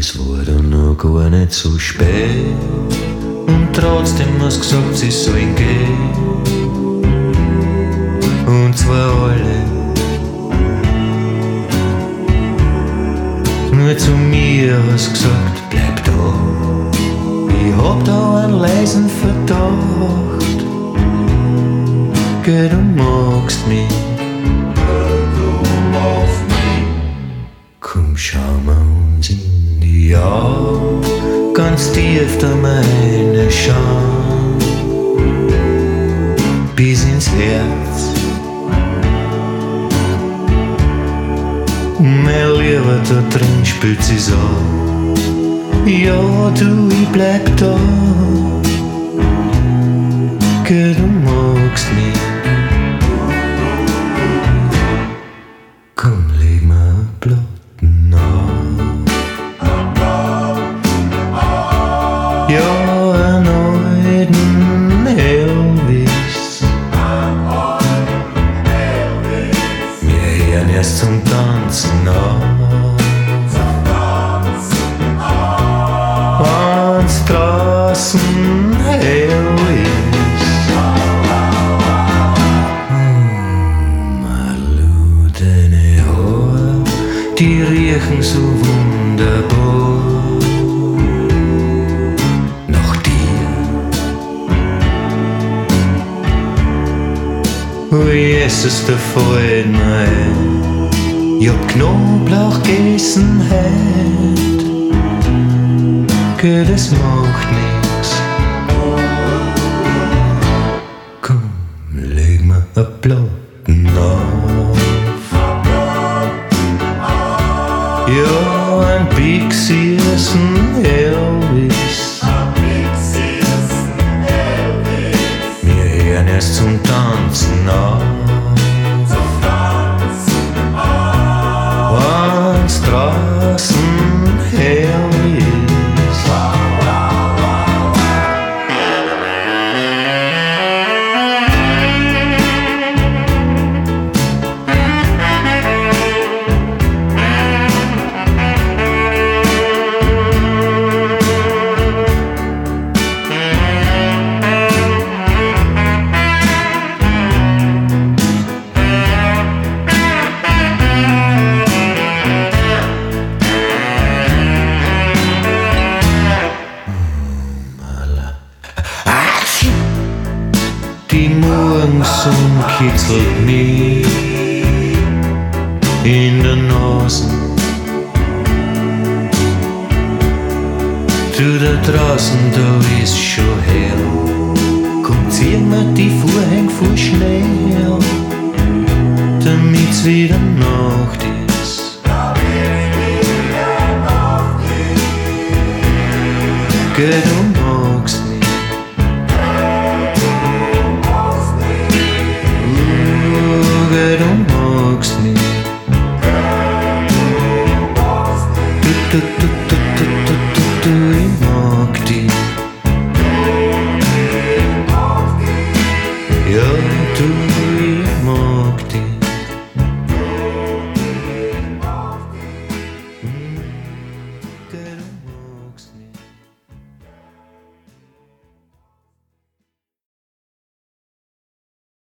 es war dann noch gar nicht so spät. Und trotzdem hast gesagt, sie sollen gehen. Und zwar alle. Nur zu mir hast gesagt, bleib da. Ich hab da einen leisen Verdacht. Geh, du magst mich. Komm, schauen wir uns in die Augen, ganz tief da meine Scham, bis ins Herz. Mein Lieber, da drin spült sie's an. Ja, du, ich bleib da. Geh, du magst mich. Komm, leg mir ein Platten auf. Ja, einen alten Elvis. Wir hören erst zum Tanzen auf. Wenn's draußen hell ist. Malu, deine Haare, die riechen so wunderbar nach dir. Oh Jesus, da fällt mir ein, ich hab Knoblauch gegessen heut. Geh, das macht nix. Komm, leg mir ein Platten auf. Ja, ein Pixiesen Elvis. Wir hören erst zum Tanzen auf. Wenn's draußen hell ist. Die Morgensonne kitzelt mich in der Nase. Du, da draußen, da ist schon hell. Komm, zieh mir die Vorhänge voll schnell, damit's wieder Nacht ist. Geh, du